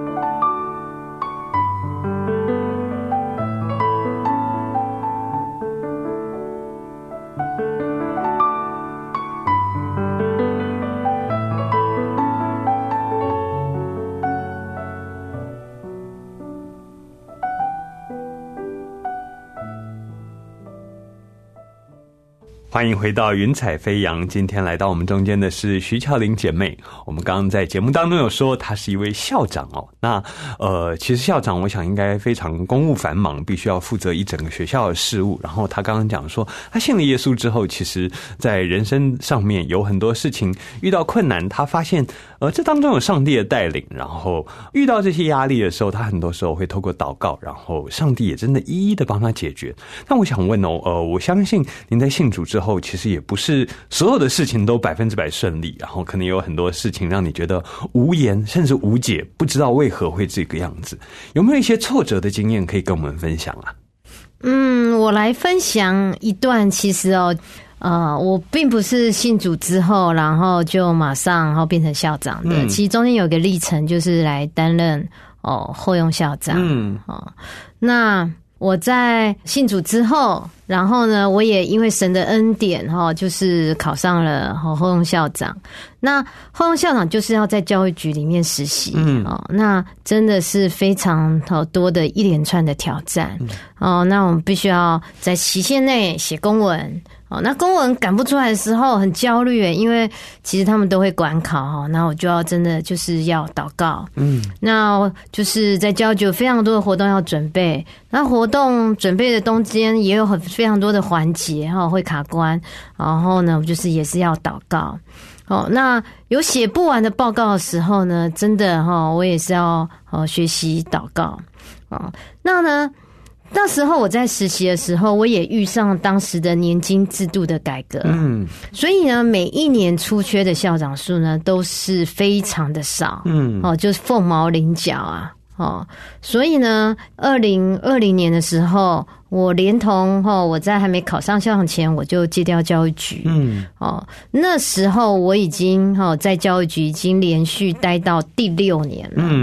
欢迎回到云彩飞扬，今天来到我们中间的是徐巧玲姐妹。我们刚刚在节目当中有说她是一位校长哦，那呃，其实校长我想应该非常公务繁忙，必须要负责一整个学校的事务。然后她刚刚讲说，她信了耶稣之后，其实在人生上面有很多事情遇到困难，她发现呃这当中有上帝的带领，然后遇到这些压力的时候，她很多时候会透过祷告，然后上帝也真的一一的帮她解决。那我想问哦，呃，我相信您在信主之后。后其实也不是所有的事情都百分之百顺利，然后可能有很多事情让你觉得无言甚至无解，不知道为何会这个样子。有没有一些挫折的经验可以跟我们分享啊？ 嗯，我来分享一段。其实哦，呃，我并不是信主之后，然后就马上然后变成校长的。嗯、其实中间有个历程，就是来担任哦后用校长。嗯，哦，那。我在信主之后，然后呢，我也因为神的恩典哈，就是考上了后用校长。那后用校长就是要在教育局里面实习，嗯，哦，那真的是非常多的一连串的挑战，嗯、哦。那我们必须要在期限内写公文。哦，那公文赶不出来的时候很焦虑，因为其实他们都会管考哈，那我就要真的就是要祷告，嗯，那就是在教育局有非常多的活动要准备，那活动准备的中间也有很非常多的环节哈会卡关，然后呢，就是也是要祷告。哦，那有写不完的报告的时候呢，真的哈，我也是要哦学习祷告。哦，那呢？那时候我在实习的时候，我也遇上当时的年金制度的改革，嗯，所以呢，每一年出缺的校长数呢都是非常的少，嗯，哦，就是凤毛麟角啊，哦，所以呢，二零二零年的时候，我连同哦，我在还没考上校长前，我就借调教育局，嗯，哦，那时候我已经哦在教育局已经连续待到第六年了，嗯。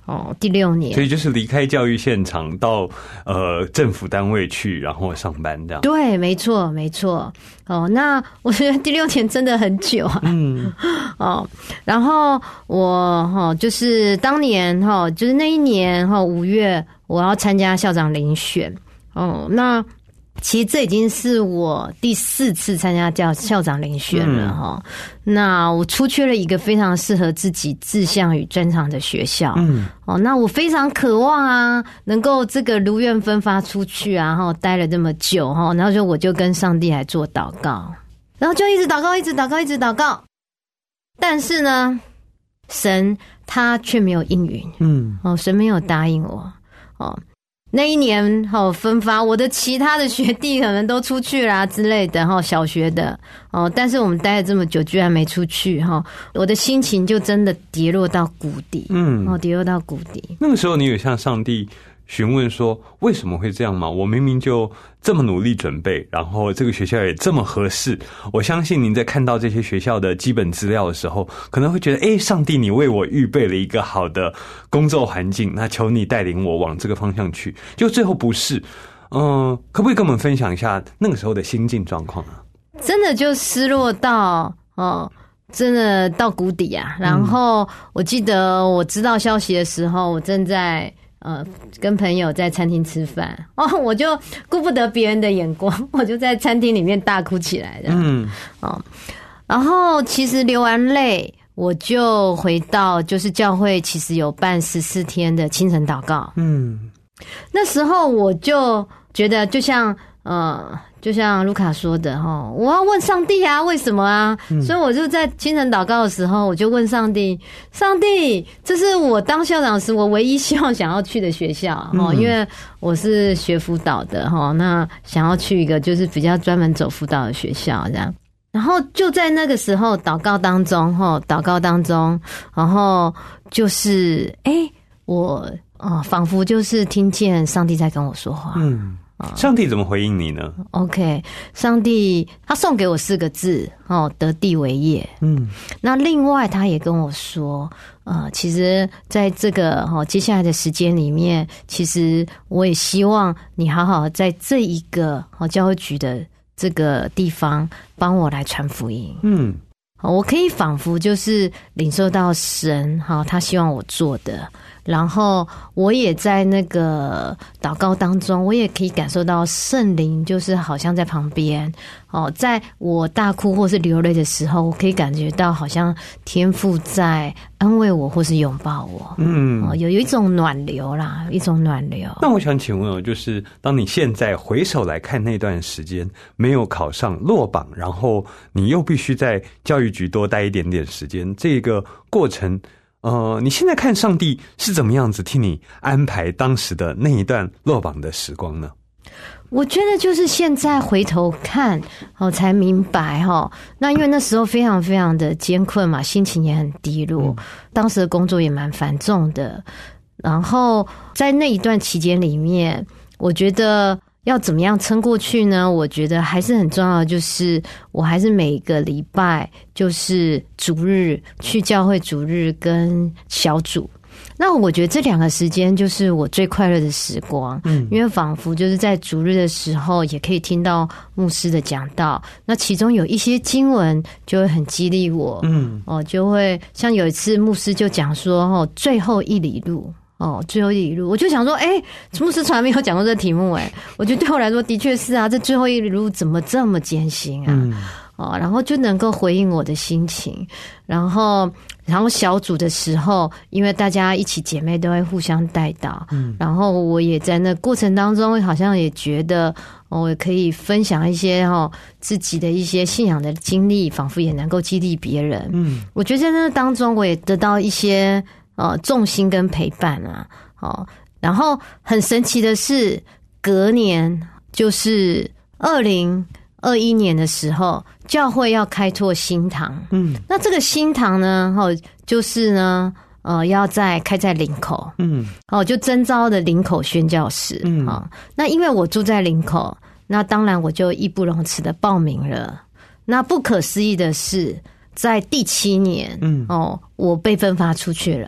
哦，第六年， 所以就是离开教育现场到呃政府单位去，然后上班这样。 对，没错，没错。哦，那我觉得第六年真的很久啊。 嗯， 哦，然后我哈、哦、就是当年哈、哦，就是那一年哈、哦、五月，我要参加校长遴选。哦，那。其实这已经是我第四次参加教校长遴选了哈、嗯，那我出缺了一个非常适合自己志向与专长的学校，嗯，哦，那我非常渴望啊，能够这个如愿分发出去啊，然后待了这么久哈，然后就我就跟上帝来做祷告，然后就一直祷告，一直祷告，一直祷告，但是呢，神他却没有应允，嗯，哦，神没有答应我，哦。那一年哈分发，我的其他的学弟可能都出去啦之类的哈，小学的哦，但是我们待了这么久，居然没出去哈，我的心情就真的跌落到谷底，嗯，哦，跌落到谷底。 那个时候你有向上帝询问说为什么会这样吗？我明明就这么努力准备，然后这个学校也这么合适。我相信您在看到这些学校的基本资料的时候，可能会觉得，诶，上帝你为我预备了一个好的工作环境，那求你带领我往这个方向去。就最后不是，嗯、呃，可不可以跟我们分享一下那个时候的心境状况啊？ 真的就失落到哦。真的到谷底啊！然后我记得我知道消息的时候，我正在呃跟朋友在餐厅吃饭哦，我就顾不得别人的眼光，我就在餐厅里面大哭起来的。嗯，哦，然后其实流完泪，我就回到就是教会其实有办十四天的清晨祷告。嗯，那时候我就觉得就像呃。就像卢卡说的齁，我要问上帝啊，为什么啊？嗯、所以我就在清晨祷告的时候，我就问上帝：上帝，这是我当校长时我唯一希望想要去的学校齁、嗯，因为我是学辅导的齁，那想要去一个就是比较专门走辅导的学校这样。然后就在那个时候祷告当中齁，祷告当中，然后就是哎、欸，我哦，仿佛就是听见上帝在跟我说话。嗯。 上帝怎么回应你呢 ？OK， 上帝他送给我四个字哦，得地为业。嗯，那另外他也跟我说，呃，其实在这个哦接下来的时间里面，其实我也希望你好好在这一个哦教会局的这个地方帮我来传福音。嗯，我可以仿佛就是领受到神哈，他希望我做的。然后我也在那个祷告当中，我也可以感受到圣灵就是好像在旁边哦，在我大哭或是流泪的时候，我可以感觉到好像天父在安慰我或是拥抱我。嗯，哦，有有一种暖流啦，一种暖流。 那我想请问哦，就是当你现在回首来看那段时间没有考上落榜，然后你又必须在教育局多待一点点时间，这个过程。呃，你现在看上帝是怎么样子替你安排当时的那一段落榜的时光呢？ 我觉得就是现在回头看哦，才明白哈。那因为那时候非常非常的艰困嘛，心情也很低落，嗯、当时的工作也蛮繁重的。然后在那一段期间里面，我觉得。要怎么样撑过去呢？我觉得还是很重要的，就是我还是每个礼拜就是主日去教会主日跟小组。那我觉得这两个时间就是我最快乐的时光，嗯，因为仿佛就是在主日的时候也可以听到牧师的讲道，那其中有一些经文就会很激励我，嗯，哦，就会像有一次牧师就讲说，哦，最后一里路。哦，最后一里路，我就想说，哎、欸，牧师从来没有讲过这个题目、欸，哎，我觉得对我来说的确是啊，这最后一里路怎么这么艰辛啊？嗯、哦，然后就能够回应我的心情，然后，然后小组的时候，因为大家一起姐妹都会互相带到，嗯，然后我也在那过程当中，好像也觉得，我、哦、可以分享一些哦自己的一些信仰的经历，仿佛也能够激励别人。嗯，我觉得在那当中，我也得到一些。呃，重心跟陪伴啊，哦，然后很神奇的是，隔年就是二零二一年的时候，教会要开拓新堂，嗯，那这个新堂呢，哦，就是呢，呃，要在开在林口，嗯，哦，就征召的林口宣教士，嗯，哦，那因为我住在林口，那当然我就义不容辞的报名了。那不可思议的是，在第七年，嗯，哦，我被分发出去了。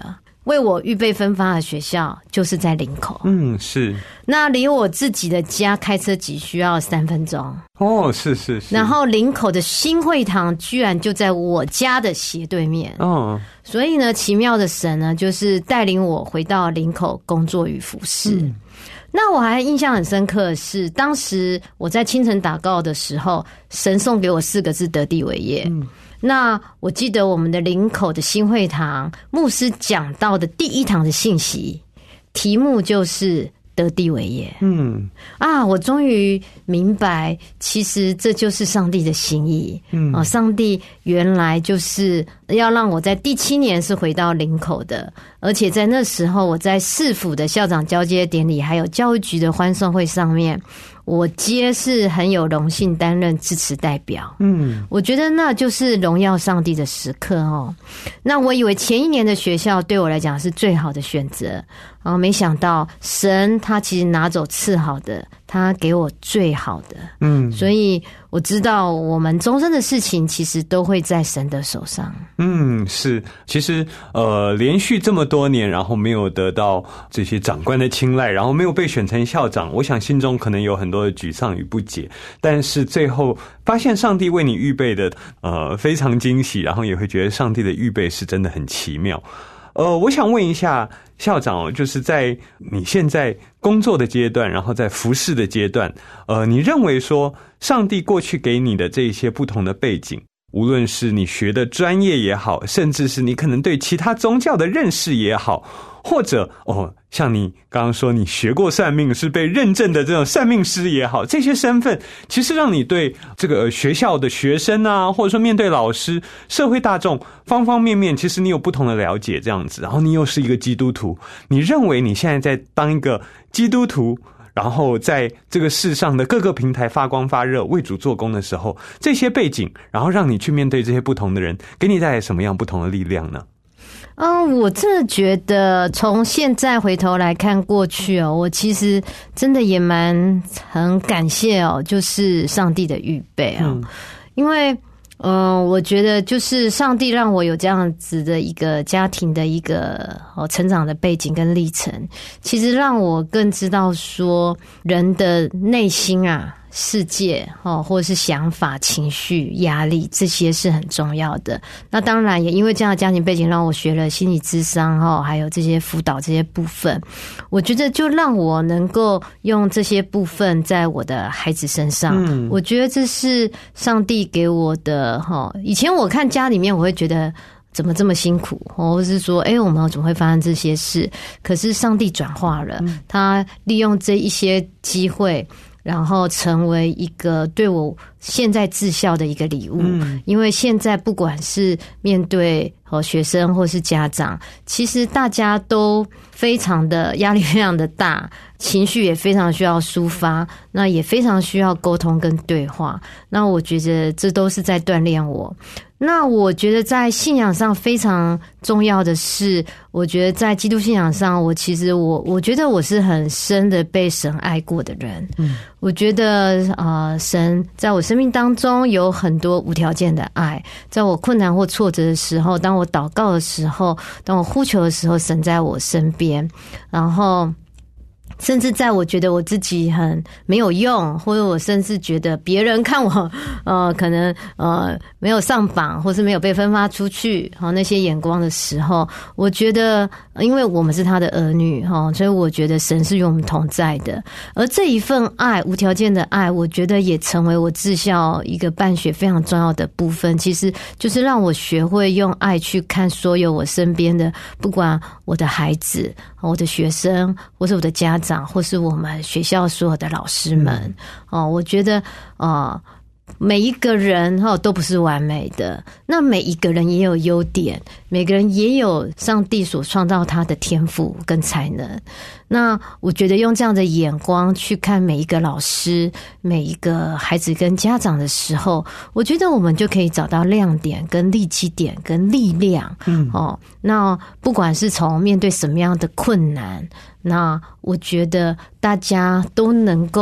为我预备分发的学校就是在林口。 嗯，是。 那离我自己的家开车只需要三分钟。 哦，是是是。 然后林口的新会堂居然就在我家的斜对面。哦。所以呢，奇妙的神呢，就是带领我回到林口工作与服事。嗯，那我还印象很深刻的是，当时我在清晨祷告的时候，神送给我四个字：得地为业。嗯，那我记得我们的林口的新会堂牧师讲到的第一堂的信息，题目就是得地为业。嗯，啊，我终于明白，其实这就是上帝的心意。嗯，哦，上帝原来就是要让我在第七年是回到林口的，而且在那时候我在市府的校长交接典礼，还有教育局的欢送会上面，我皆是很有荣幸担任致辞代表。嗯，我觉得那就是荣耀上帝的时刻哦。那我以为前一年的学校对我来讲是最好的选择，然后没想到神他其实拿走次好的，他给我最好的。嗯，所以我知道我们终身的事情其实都会在神的手上。 嗯，是。其实呃，连续这么多年，然后没有得到这些长官的青睐，然后没有被选成校长，我想心中可能有很多的沮丧与不解。但是最后发现上帝为你预备的呃非常惊喜，然后也会觉得上帝的预备是真的很奇妙。呃，我想问一下校长，就是在你现在工作的阶段，然后在服事的阶段，呃，你认为说上帝过去给你的这些不同的背景，无论是你学的专业也好，甚至是你可能对其他宗教的认识也好，或者哦，像你刚刚说你学过算命，是被认证的这种算命师也好，这些身份其实让你对这个学校的学生啊，或者说面对老师、社会大众方方面面，其实你有不同的了解这样子。然后你又是一个基督徒，你认为你现在在当一个基督徒，然后在这个世上的各个平台发光发热，为主做工的时候，这些背景，然后让你去面对这些不同的人，给你带来什么样不同的力量呢？ 嗯，我真的觉得从现在回头来看过去哦，我其实真的也蛮很感谢哦，就是上帝的预备啊、哦嗯，因为嗯，我觉得就是上帝让我有这样子的一个家庭的一个哦成长的背景跟历程，其实让我更知道说人的内心啊。世界哦，或者是想法、情绪、压力，这些是很重要的。那当然也因为这样的家庭背景，让我学了心理咨商哦，还有这些辅导这些部分，我觉得就让我能够用这些部分在我的孩子身上。嗯，我觉得这是上帝给我的哈。以前我看家里面，我会觉得怎么这么辛苦，或是说，哎，我们怎么会发生这些事？可是上帝转化了，他利用这一些机会。然后成为一个对我现在至孝的一个礼物、嗯、因为现在不管是面对学生或是家长，其实大家都非常的压力非常的大，情绪也非常需要抒发，那也非常需要沟通跟对话，那我觉得这都是在锻炼我。那我觉得在信仰上非常重要的是，我觉得在基督信仰上，我其实我我觉得我是很深的被神爱过的人。嗯，我觉得呃，神在我生命当中有很多无条件的爱，在我困难或挫折的时候，当我祷告的时候，当我呼求的时候，神在我身边，然后。甚至在我觉得我自己很没有用，或者我甚至觉得别人看我呃可能呃没有上榜，或是没有被分发出去齁那些眼光的时候，我觉得因为我们是他的儿女齁，所以我觉得神是与我们同在的。而这一份爱，无条件的爱，我觉得也成为我志孝一个办学非常重要的部分，其实就是让我学会用爱去看所有我身边的，不管我的孩子、我的学生，或是我的家长，或是我们学校所有的老师们。哦，我觉得呃每一个人哦都不是完美的，那每一个人也有优点，每个人也有上帝所创造他的天赋跟才能。那我觉得用这样的眼光去看每一个老师、每一个孩子跟家长的时候，我觉得我们就可以找到亮点跟利基点跟力量。嗯，哦，那不管是从面对什么样的困难，那我觉得大家都能够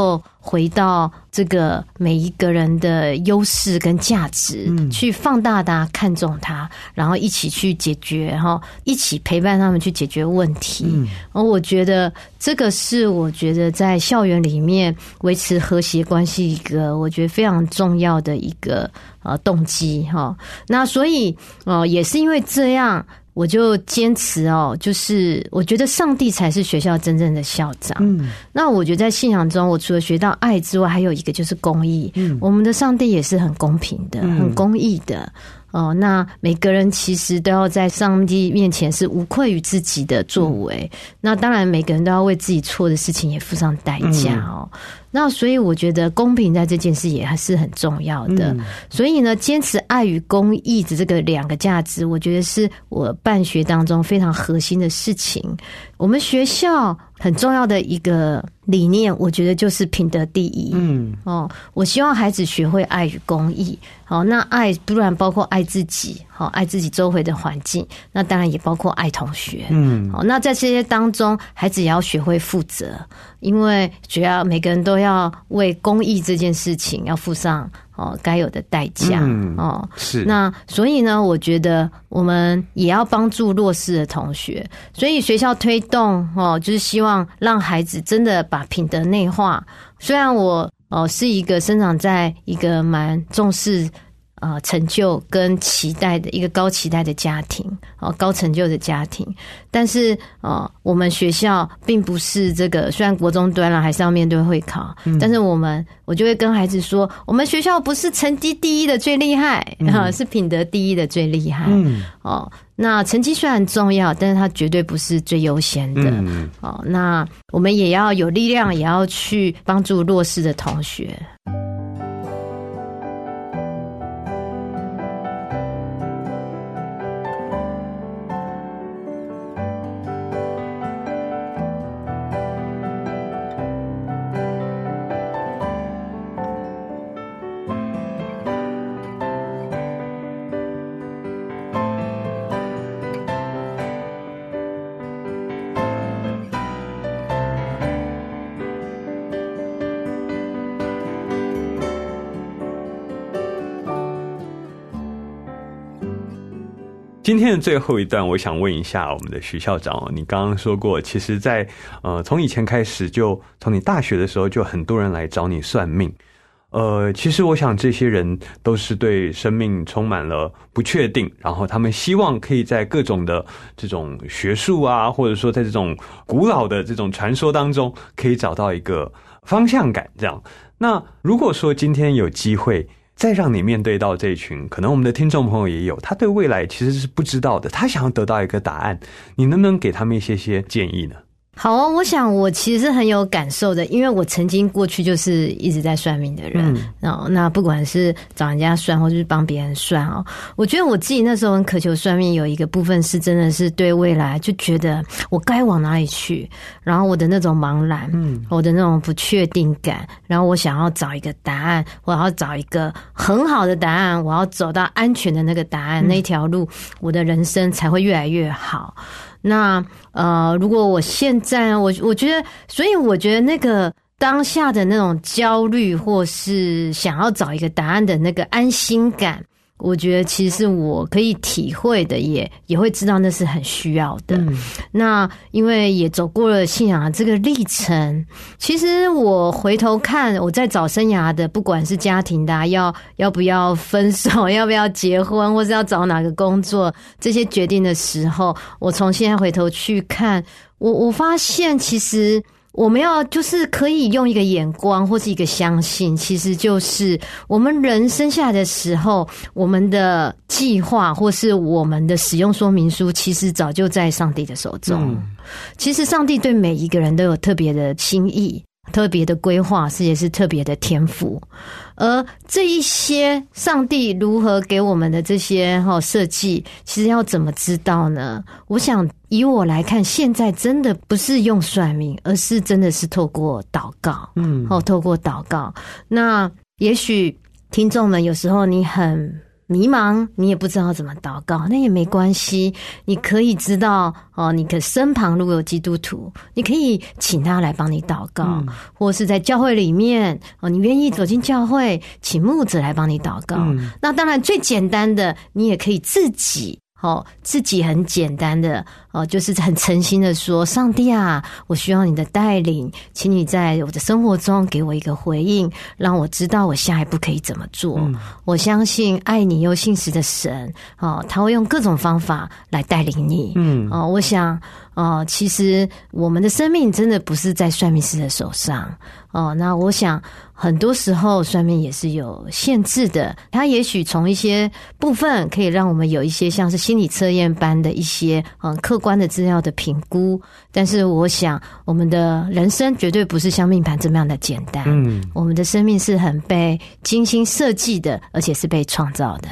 回到这个每一个人的优势跟价值，嗯，去放大它，看重它，然后一起去解决，然后一起陪伴他们去解决问题。嗯，而我觉得这个是我觉得在校园里面维持和谐关系一个我觉得非常重要的一个呃动机哈。那所以呃也是因为这样。我就坚持哦，就是我觉得上帝才是学校真正的校长。嗯，那我觉得在信仰中，我除了学到爱之外，还有一个就是公义。嗯，我们的上帝也是很公平的，嗯、很公义的。哦，那每个人其实都要在上帝面前是无愧于自己的作为。嗯、那当然，每个人都要为自己错的事情也付上代价哦。嗯、那所以我觉得公平在这件事也还是很重要的。嗯、所以呢，坚持爱与公义的这个两个价值，我觉得是我办学当中非常核心的事情。我们学校很重要的一个理念，我觉得就是品德第一。嗯，哦，我希望孩子学会爱与公义。好，那爱不然包括爱自己，好，爱自己周围的环境，那当然也包括爱同学。嗯，好，那在这些当中，孩子也要学会负责，因为主要每个人都要为公益这件事情要付上哦该有的代价。嗯，哦，是。那所以呢，我觉得我们也要帮助弱势的同学，所以学校推动哦，就是希望让孩子真的把品德内化。虽然我哦，是一个生长在一个蛮重视呃成就跟期待的一个高期待的家庭，哦，高成就的家庭。但是呃，我们学校并不是这个，虽然国中端了还是要面对会考，嗯、但是我们我就会跟孩子说，我们学校不是成绩第一的最厉害，嗯呃、是品德第一的最厉害。嗯，哦。那成绩虽然重要，但是它绝对不是最优先的。嗯、哦，那我们也要有力量，也要去帮助弱势的同学。 今天的最后一段，我想问一下我们的徐校长，你刚刚说过，其实在呃从以前开始，就从你大学的时候，就很多人来找你算命。呃，其实我想这些人都是对生命充满了不确定，然后他们希望可以在各种的这种学术啊，或者说在这种古老的这种传说当中，可以找到一个方向感。这样，那如果说今天有机会再让你面对到这一群，可能我们的听众朋友也有，他对未来其实是不知道的，他想要得到一个答案，你能不能给他们一些些建议呢？ 好啊，我想我其实是很有感受的，因为我曾经过去就是一直在算命的人，嗯、哦，那不管是找人家算或者是帮别人算哦，我觉得我自己那时候很渴求算命，有一个部分是真的是对未来就觉得我该往哪里去，然后我的那种茫然，嗯，我的那种不确定感，然后我想要找一个答案，我要找一个很好的答案，我要走到安全的那个答案，嗯、那条路，我的人生才会越来越好。那呃，如果我现在我我觉得，所以我觉得那个当下的那种焦虑，或是想要找一个答案的那个安心感，我觉得其实我可以体会的，也也会知道那是很需要的。嗯、那因为也走过了信仰这个历程，其实我回头看我在找生涯的，不管是家庭的、啊、要要不要分手，要不要结婚，或是要找哪个工作，这些决定的时候，我从现在回头去看，我我发现其实我们要就是可以用一个眼光或是一个相信，其实就是我们人生下来的时候，我们的计划或是我们的使用说明书，其实早就在上帝的手中。嗯、其实上帝对每一个人都有特别的心意，特别的规划，是也是特别的天赋。而这一些上帝如何给我们的这些设计，其实要怎么知道呢？我想以我来看，现在真的不是用算命，而是真的是透过祷告。嗯，哦，透过祷告。那也许听众们有时候你很迷茫，你也不知道怎么祷告，那也没关系。你可以知道哦，你可身旁如果有基督徒，你可以请他来帮你祷告，嗯、或是在教会里面哦，你愿意走进教会，请牧者来帮你祷告。嗯、那当然最简单的，你也可以自己。哦，自己很简单的哦，就是很诚心的说，上帝啊，我需要你的带领，请你在我的生活中给我一个回应，让我知道我下一步可以怎么做。嗯、我相信爱你又信实的神哦，他会用各种方法来带领你。嗯，哦，我想哦，其实我们的生命真的不是在算命师的手上哦。那我想很多时候算命也是有限制的，它也许从一些部分可以让我们有一些像是心理测验般的一些嗯客观的资料的评估，但是我想我们的人生绝对不是像命盘这么样的简单。嗯，我们的生命是很被精心设计的，而且是被创造的。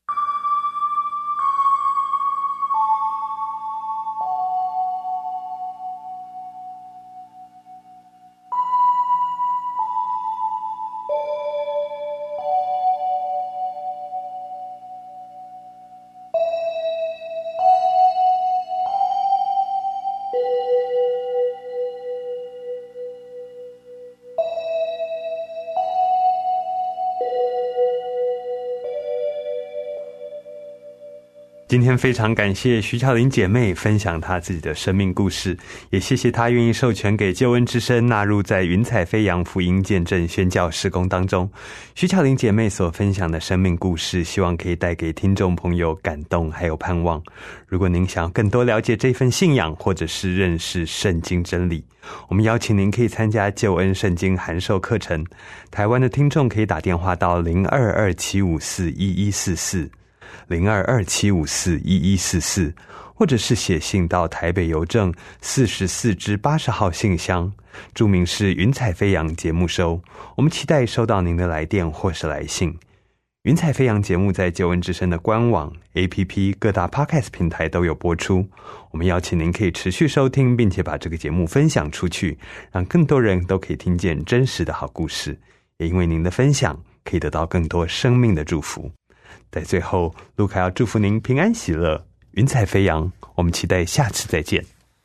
今天非常感谢徐巧玲姐妹分享她自己的生命故事，也谢谢她愿意授权给救恩之声纳入在云彩飞扬福音见证宣教事工当中。徐巧玲姐妹所分享的生命故事，希望可以带给听众朋友感动还有盼望。如果您想要更多了解这份信仰，或者是认识圣经真理，我们邀请您可以参加救恩圣经函授课程。台湾的听众可以打电话到零二二七五四一一四四零二二七五四一一四四，或者是写信到台北邮政四十四至八十号信箱，注明是云彩飞扬节目收。我们期待收到您的来电或是来信。云彩飞扬节目在救恩之声的官网、A P P 各大 Podcast 平台都有播出。我们邀请您可以持续收听，并且把这个节目分享出去，让更多人都可以听见真实的好故事。也因为您的分享，可以得到更多生命的祝福。在最后，路卡要祝福您平安喜乐，云彩飞扬。我们期待下次再见。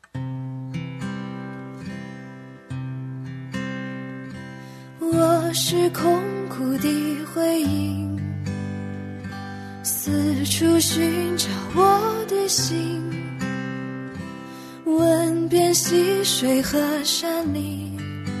我是空谷的回音，四处寻找我的心，问遍溪水和山林，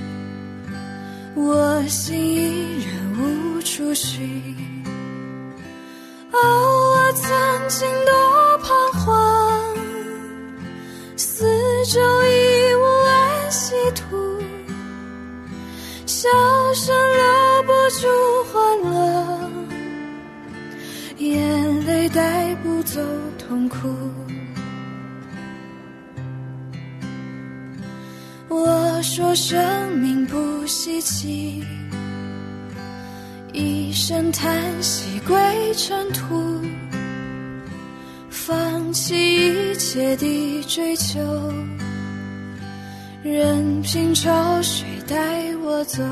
我心依然无处寻。哦，我曾经多彷徨，四周已无安息土，笑声留不住欢乐，眼泪带不走痛苦。我说生命不稀奇，一声叹息归尘土，放弃一切的追求，任凭潮水带我走。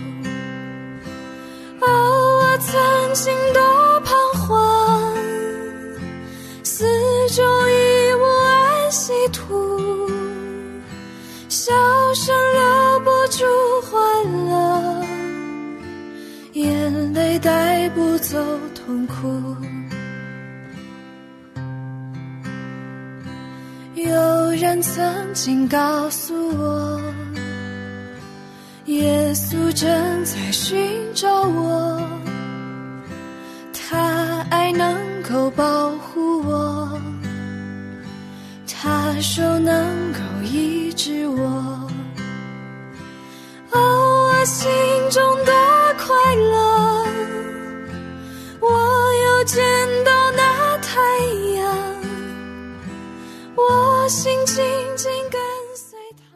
哦，我曾经多彷徨，四周已无安息土，笑声留不住欢乐，眼泪带不走痛苦。有人曾经告诉我，耶稣正在寻找我，他爱能够保护我，他手能够医治我。哦，我心中多快乐，我又见到那太阳，我心紧紧跟随他。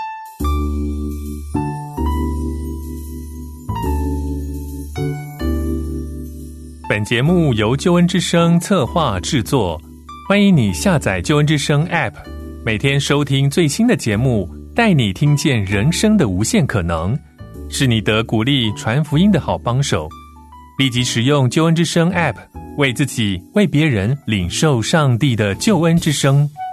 本节目由救恩之声策划制作，欢迎你下载救恩之声 App， 每天收听最新的节目，带你听见人生的无限可能，是你得鼓励传福音的好帮手。立即使用救恩之声 App， 为自己、为别人领受上帝的救恩之声。